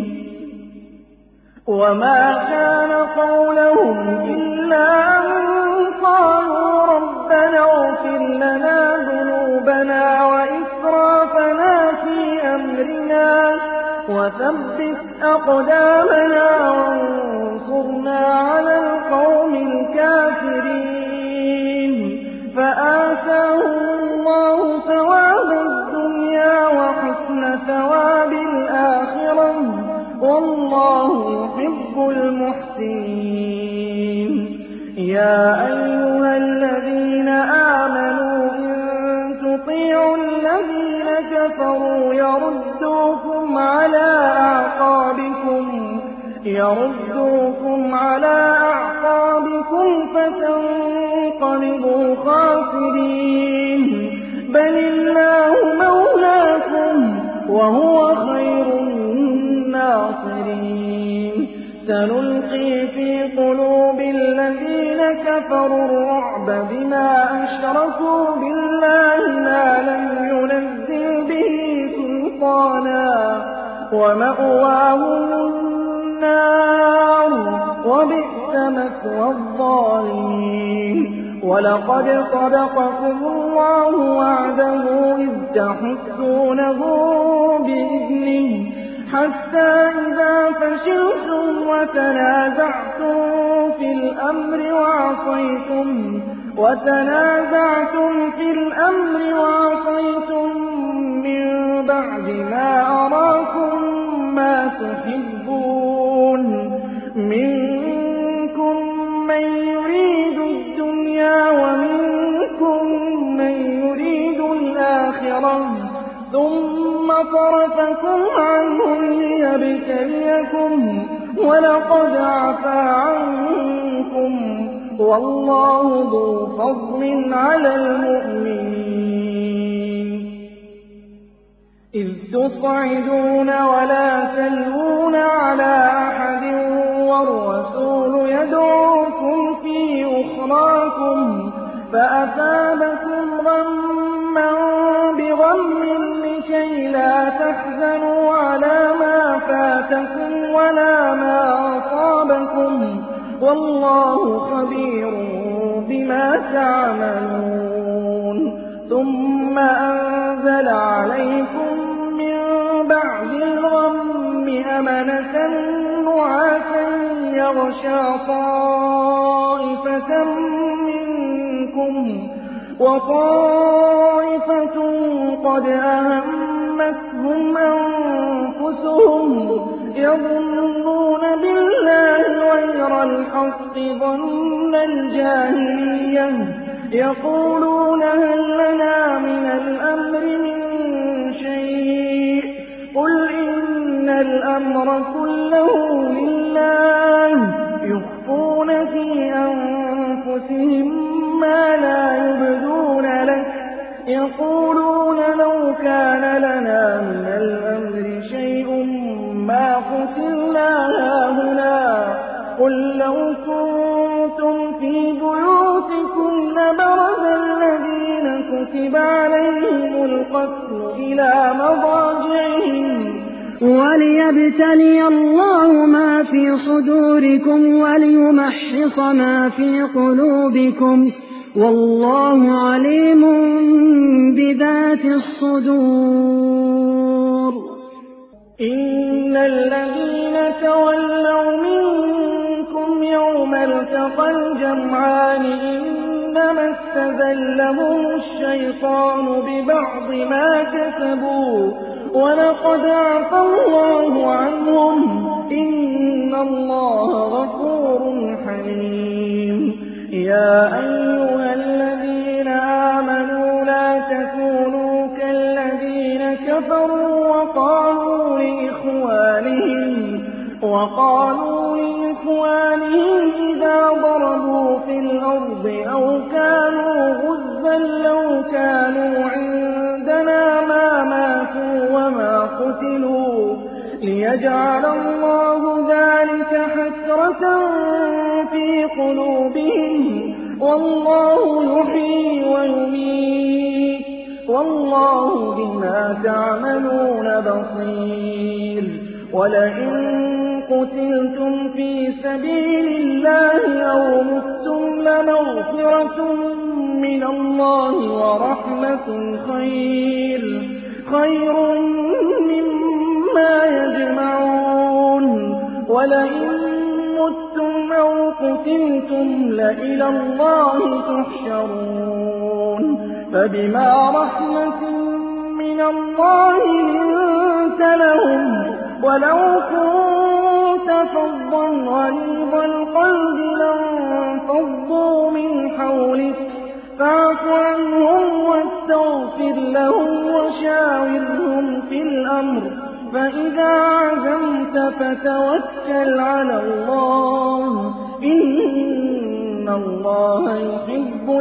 وما كان قولهم إلا أن قالوا ربنا اغفر لنا ذنوبنا وإسرافنا في أمرنا وثبت أقدامنا وانصرنا على القوم الكافرين فآتاهم الله ثواب الدنيا وحسن ثواب الآخرة والله يحب المحسنين يا أيها الذين آمنوا إن تطيعوا الذين كفروا يردوكم على أعقابكم يردوكم على أعقابكم فتنقلبوا خاسرين بل الله مولاكم وهو خير الناصرين سنلقي في قلوب الذين كفروا الرعب بما أشركوا بالله ما لم ينزل به سلطانا ومأواهم النار وبئس مثوى الظالمين ولقد صدقكم الله وعده إذ تحسونه بإذنه حتى إذا فشلتم وتنازعتم في الأمر وعصيتم وتنازعتم في الأمر وعصيتم من بعد ما أراكم ما تحبون منكم من يريد الدنيا ومنكم من يريد الآخرة ثم صرفكم عنهم ليبتليكم ولقد عفا عنكم والله ذو فضل على المؤمنين إذ تصعدون ولا تلوون على أحد فأثابكم غما بغم لكي لا تحزنوا على ما فاتكم ولا ما أصابكم والله خبير بما تعملون ثم أنزل عليكم من بعد الغم أمنة نعاسا يغشى طائفة منكم وطائفة قد أهمتهم أنفسهم يظنون بالله غير الحق ظن الجاهلية يقولون هل لنا من الأمر من شيء قل إن الأمر كله لله يخفون في أنفسهم ما لا يبدون لك يقولون لو كان لنا من الأمر شيء ما قتلنا هاهنا قل لو كنتم في بيوتكم لبرز الذين كتب عليهم القتل إلى مضاجعهم وليبتلي الله ما في صدوركم وليمحص ما في قلوبكم والله عليم بذات الصدور. إن الذين تولوا منكم يوم التقى الجمعان إنما استزلهم الشيطان ببعض ما كسبوا ولقد عفى الله عنهم إن الله غفور حليم. يا أيها الذين آمنوا لا تكونوا كالذين كفروا وقالوا لإخوانهم وقالوا لإخوانهم إذا ضربوا في الأرض أو كانوا غزا لو كانوا عندنا ما ماتوا وما قتلوا ليجعل الله ذلك حسرة في قلوبهم والله يحيي ويميت والله بما تعملون بصير. ولئن قتلتم في سبيل الله أو متم لمغفرة من الله ورحمة خير خير مما يجمعون. ولئن متم أو قتلتم لإلى الله تحشرون. فبما رحمة من الله لنت لهم ولو كنت فظا غليظ القلب لانفضوا من حولك فاعف عنهم واستغفر لهم وشاورهم في الأمر فإذا عزمت فتوكل على الله إن الله يحب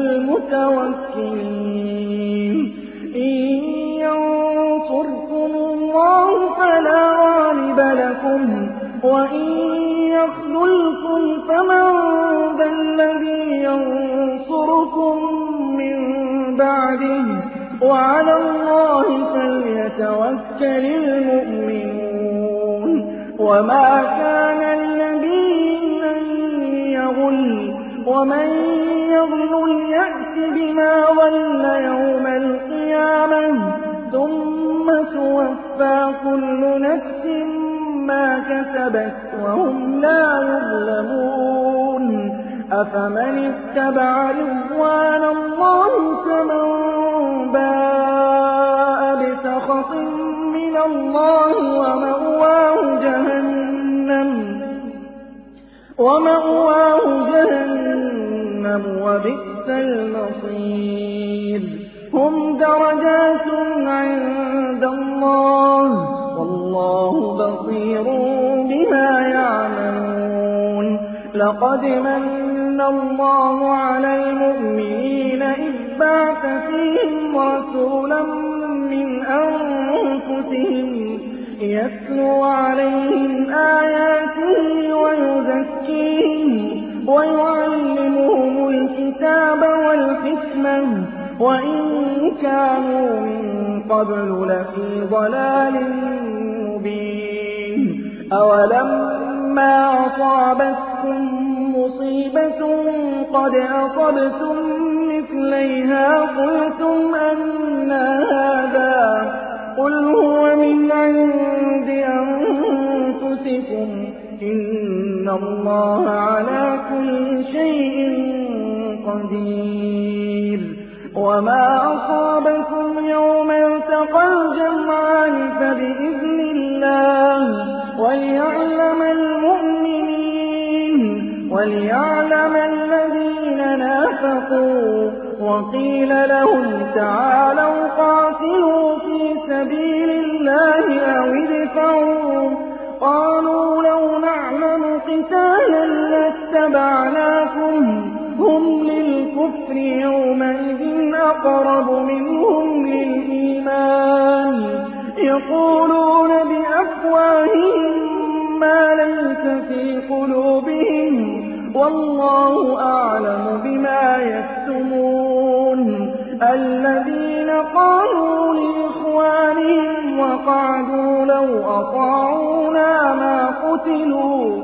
المتوكلين. إن ينصركم الله فلا غالب لكم وإن يخذلكم فمن ذا الذي ينصركم من بعده وعلى الله فليتوكل المؤمنون. وما كان لنبي أن يغل ومن يغل يأت بما غل يوم القيامة ثم توفى كل نفس ما كسبت وهم لا يظلمون. أفمن اتبع رضوان الله كمن باء بسخط من الله ومأواه جهنم ومأواه جهنم وبئس المصير. هم درجات عند الله والله بصير بما يعملون. لقد من الله على المؤمنين إذ بعث فيهم رسولا من أنفسهم يتلو عليهم آياته ويزكيهم ويعلمهم الكتاب والحكمة وإن كانوا من قبل لفي ضلال مبين أولما أصابتكم مصيبة قد أصبتم مثليها قلتم أنى هذا قل هو من عند أنفسكم إن الله على كل شيء قدير وما أصابكم يوم التقى الجمعان فبإذن الله وليعلم المؤمنين وليعلم الذين نافقوا وقيل لهم تعالوا قاتلوا في سبيل الله أو ادفعوا قالوا لو نعلم قتالا لاتبعناكم هم للكفر يومئذ أقرب منهم للإيمان يقولون بأفواههم ما ليس في قلوبهم والله أعلم بما يكتمون الذين قالوا لإخوانهم وقعدوا لو أطاعونا ما قتلوا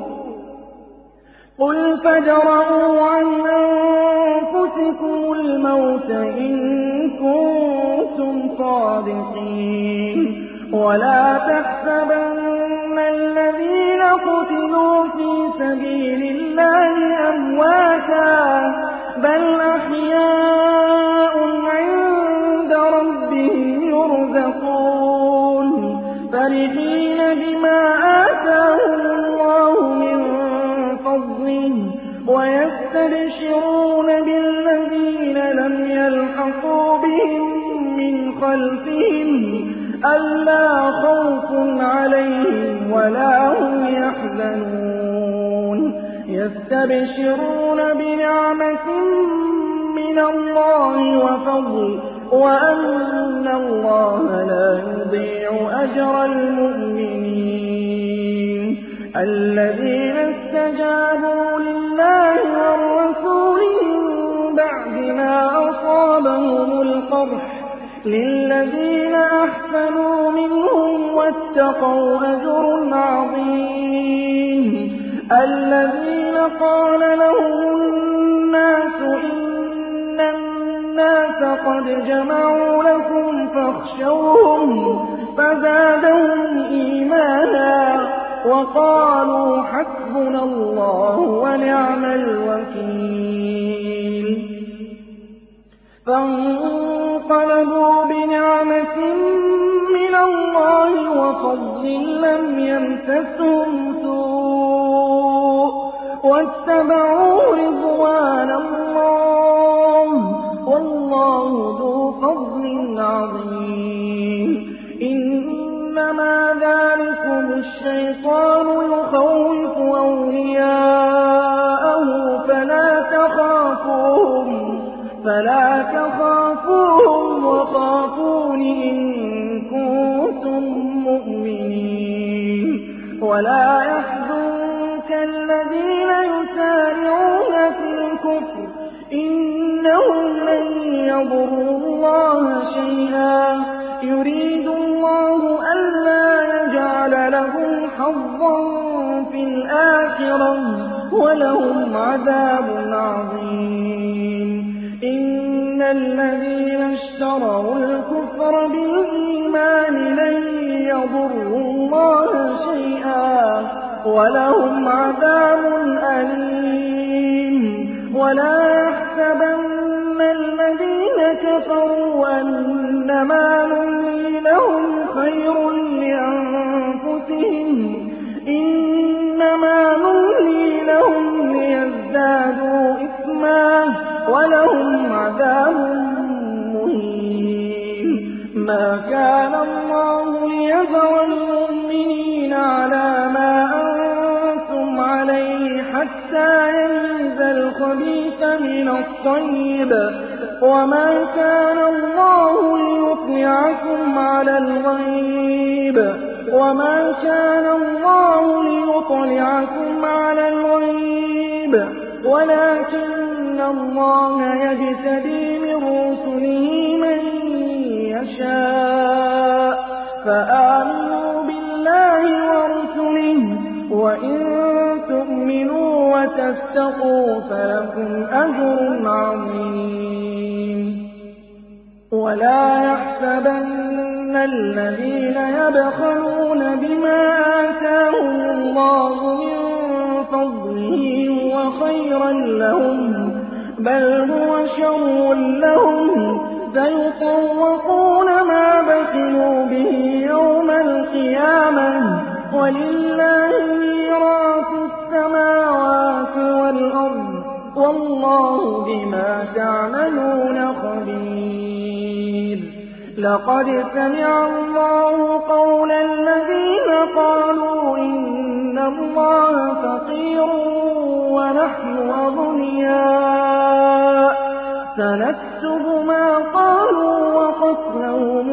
قل فادرءوا عن أنفسكم الموت إن كنتم صادقين ولا تحسبن الذين قتلوا في سبيل الله أمواتا بل أحياء عند ربهم يرزقون فرحين بما آتاهم الله من فضله ويستبشرون بالذين لم يلحقوا بهم من خلفهم ألا خوف عليهم ولا هم يحزنون يستبشرون بنعمة من الله وفضل وأن الله لا يضيع أجر المؤمنين الذين استجابوا لله والرسول من بعد ما أصابهم القرح للذين أحسنوا منهم واتقوا أجر عظيم الذين قال لهم الناس إن الناس قد جمعوا لكم فاخشوهم فزادهم إيمانا وقالوا حسبنا الله ونعم الوكيل فانقلبوا بنعمة من الله وفضل لم يمسسهم سوء واتبعوا رضوان الله والله ذو فضل عظيم إنما ذلكم الشيطان يخوف أولياءه فلا تخافوهم فلا تخافوهم وخافون إن كنتم مؤمنين ولا يحزنك الذين يسارعون في الكفر إنهم لن يضروا الله شيئا يريد الله ألا يجعل لهم حظا في الآخرة ولهم عذاب عظيم إن الذين اشتروا الكفر بالإيمان لن يضروا الله شيئا ولهم عذاب أليم ولا يحسبن الذين كفروا أنما نملي لهم خير لأنفسهم إنما نملي لهم ليزدادوا إثما ولهم عذاب مهين ما كان الله ليذر المؤمنين على ما أنتم عليه حتى يميز الخبيث من الطيب وما كان الله ليطلعكم على الغيب وما كان الله ليطلعكم على الغيب ولكن أَنَّ اللَّهَ يَجْتَبِي مِن رُّسُلِهِ مَن يَشَاءُ فَآمِنُوا بِاللَّهِ وَرُسُلِهِ ۚ وَإِن تُؤْمِنُوا وَتَتَّقُوا فَلَكُمْ أَجْرٌ عَظِيمٌ. وَلَا يَحْسَبَنَّ الَّذِينَ يَبْخَلُونَ بِمَا آتَاهُمُ اللَّهُ مِن فَضْلِهِ هُوَ خَيْرًا لَّهُم ۖ بَلْ هُوَ شَرٌّ لَّهُمْ ۖ سَيُطَوَّقُونَ مَا بَخِلُوا بِهِ يَوْمَ الْقِيَامَةِ ۗ وَلِلَّهِ مِيرَاثُ السَّمَاوَاتِ وَالْأَرْضِ ۗ وَاللَّهُ بِمَا تَعْمَلُونَ خَبِيرٌ. لَقَدْ سَمِعَ اللَّهُ قَوْلَ الَّذِينَ قَالُوا إِنَّ اللَّهَ فَقِيرٌ وَنَحْنُ أَغْنِيَاءُ ۘ سَنَكْتُبُ مَا قَالُوا وَقَتْلَهُمُ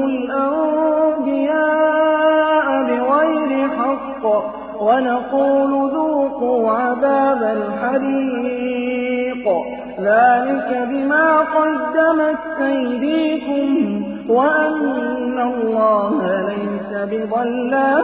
الْأَنبِيَاءَ بِغَيْرِ حَقٍّ وَنَقُولُ ذُوقُوا عَذَابَ الْحَرِيقِ ذَٰلِكَ بِمَا قَدَّمَتْ أَيْدِيكُمْ وَأَنَّ اللَّهَ لَيْسَ بِظَلَّامٍ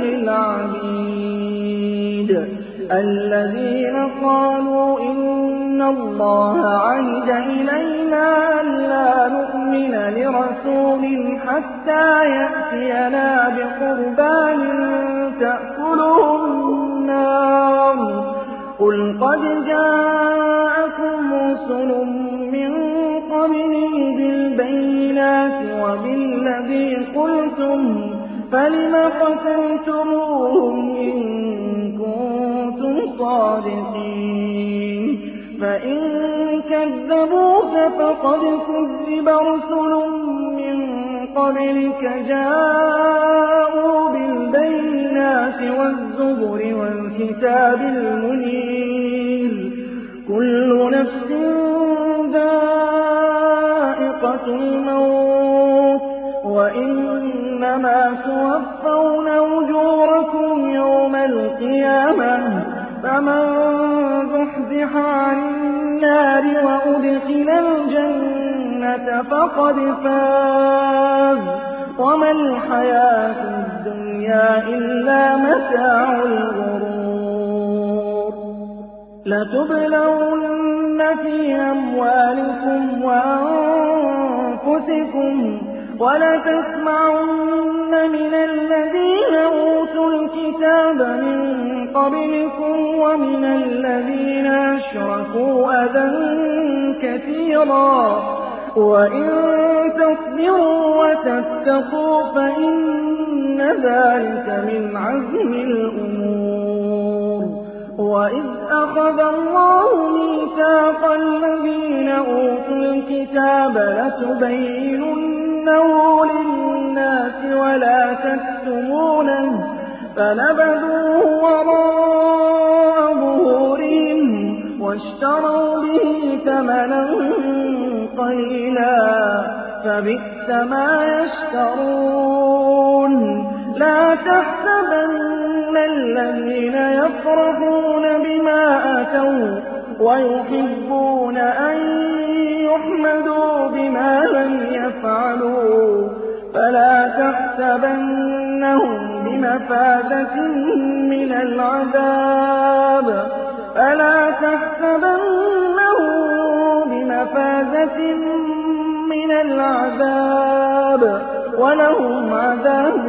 لِّلْعَبِيدِ. الَّذِينَ قَالُوا إِنَّ اللَّهَ عَهِدَ إِلَيْنَا أَلَّا نُؤْمِنَ لِرَسُولٍ حَتَّىٰ يَأْتِيَنَا بِقُرْبَانٍ تَأْكُلُهُ النَّارُ ۗ قُلْ قَدْ جَاءَكُمْ رُسُلٌ مِّن قَبْلِي بِالْبَيِّنَاتِ وَبِالَّذِي قُلْتُمْ فَلِمَ قَتَلْتُمُوهُمْ إِن كُنتُمْ صَادِقِينَ فَإِن كَذَّبُوكَ فَقَدْ كُذِّبَ رُسُلٌ مِّن قَبْلِكَ جَاءُوا بِالْبَيِّنَاتِ وَالزُّبُرِ وَالْكِتَابِ الْمُنِيرِ ۚ كُلُّ نَفْسٍ ذَائِقَةُ الْمَوْتِ ۖ وَإِنَّمَا تُوَفَّوْنَ أُجُورَكُمْ يَوْمَ الْقِيَامَةِ ۖ فَمَن زُحْزِحَ عَنِ النَّارِ وَأُدْخِلَ الْجَنَّةَ فَقَدْ فَازَ ۗ وَمَا الْحَيَاةُ الدُّنْيَا إِلَّا مَتَاعُ الْغُرُورِ. لَتُبْلَوُنَّ فِي أَمْوَالِكُمْ وَأَنفُسِكُمْ وَلَتَسْمَعُنَّ مِنَ الَّذِينَ أُوتُوا الْكِتَابَ مِن قَبْلِكُمْ وَمِنَ الَّذِينَ أَشْرَكُوا أَذًى كَثِيرًا ۚ وَإِن تَصْبِرُوا وَتَتَّقُوا فَإِنَّ ذَٰلِكَ مِنْ عَزْمِ الْأُمُورِ. وَإِذْ أَخَذَ اللَّهُ مِيثَاقَ الَّذِينَ أُوتُوا الْكِتَابَ لَتُبَيِّنُنَّهُ لِلنَّاسِ وَلَا تَكْتُمُونَهُ فَنَبَذُوهُ وَرَاءَ ظُهُورِهِمْ وَاشْتَرَوْا بِهِ ثَمَنًا قَلِيلًا فَبِئْسَ مَا يَشْتَرُونَ. لَا تَحْسَبَنَّ الَّذِينَ يَفْرَحُونَ بِمَا أَتَوا وَيُحِبُّونَ أَن يُحْمَدُوا بِمَا لَمْ يَفْعَلُوا فَلَا تَحْسَبَنَّهُم بِمَفَازَةٍ مِّنَ الْعَذَابِ فَلَا تَحْسَبَنَّهُم بِمَفَازَةٍ مِّنَ الْعَذَابِ وَلَهُمْ عَذَابٌ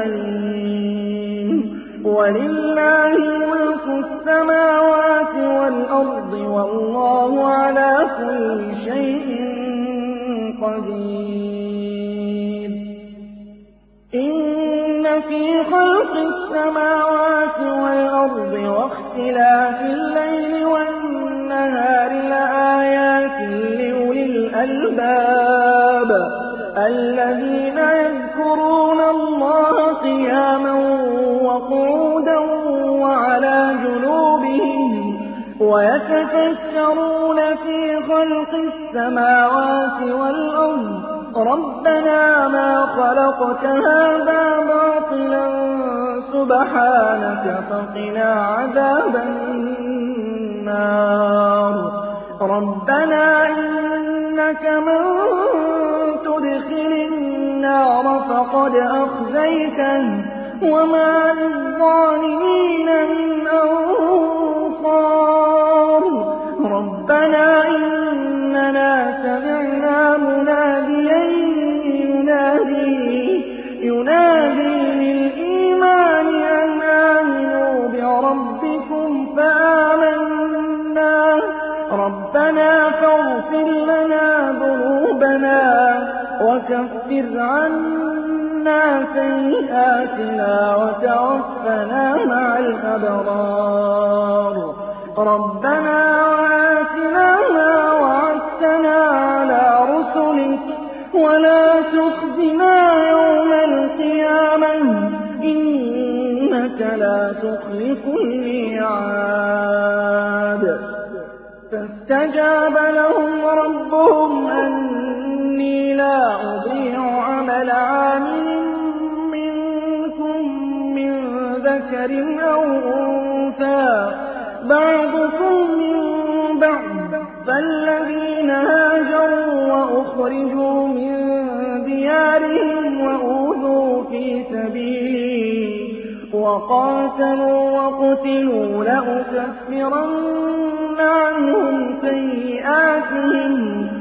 أَلِيمٌ. وَلِلَّهِ مُلْكُ السَّمَاوَاتِ وَالْأَرْضِ ۗ وَاللَّهُ عَلَىٰ كُلِّ شَيْءٍ قَدِيرٌ. إِنَّ فِي خَلْقِ السَّمَاوَاتِ وَالْأَرْضِ وَاخْتِلَافِ اللَّيْلِ وَالنَّهَارِ لَآيَاتٍ لِّأُولِي الْأَلْبَابِ الَّذِينَ يَذْكُرُونَ اللَّهَ قِيَامًا وَقُعُودًا وَعَلَىٰ جُنُوبِهِمْ وَيَتَفَكَّرُونَ فِي خَلْقِ السَّمَاوَاتِ وَالْأَرْضِ رَبَّنَا مَا خَلَقْتَ هَٰذَا بَاطِلًا سُبْحَانَكَ فَقِنَا عَذَابَ النَّارِ. ربنا إنك من تدخل النار فقد أخزيته وما للظالمين من أنصار ربنا إننا سمعنا مناديا ينادي ينادي للإيمان أن آمنوا بربكم فآمنا ربنا فاغفر لنا ذنوبنا وكفر عنا سيئاتنا وتوفنا مع الأبرار ربنا وآتنا ما وعدتنا على رسلك ولا تخزنا يوم القيامة إنك لا تخلف الميعاد فاستجاب لهم ربهم أني لا أضيع عمل عامل منكم من ذكر أو أنثى بعضكم من بعض فالذين هاجروا وأخرجوا من ديارهم وأوذوا في سبيلي وقاتلوا وقتلوا لأكفرن عنهم سيئاتهم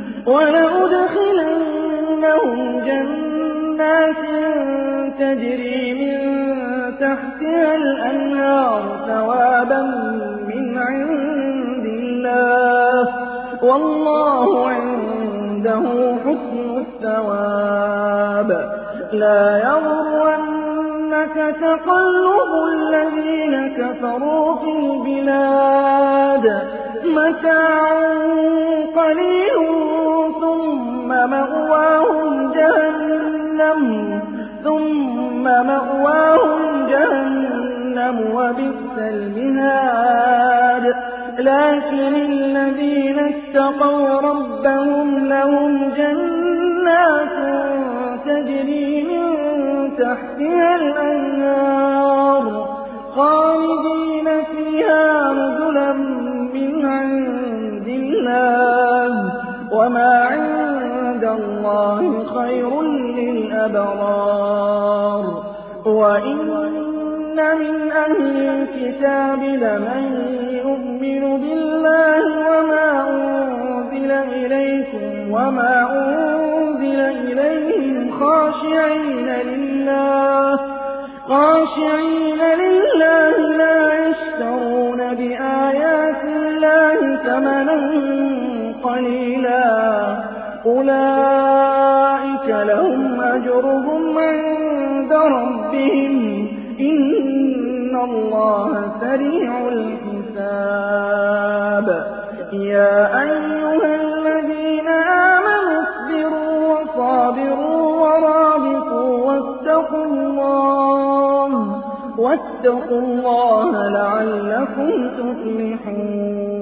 ولأدخلنهم جنات تجري من تحتها الأنهار ثوابا من عند الله والله عنده حسن الثواب لا يغرنك تقلب الذين كفروا في البلاد متاع قليل ثم مأواهم جهنم ثم مأواهم جهنم وبئس المهاد لكن الذين اتقوا ربهم لهم جنات تجري من تحتها الأنهار خالدين فيها نزلا من عند الله وما عند الله خير للأبرار وإن من أهل الكتاب لمن يؤمن بالله وما أنزل إليكم وما أنزل إليهم خاشعين لله خاشعين لله لا يشترون بآيات الله ثمنا قليلا أولئك لهم أجرهم عند ربهم إن الله سريع الحساب يا أيها الذين آمنوا اصبروا وصابروا ورابطوا واتقوا الله واتقوا الله لعلكم تفلحون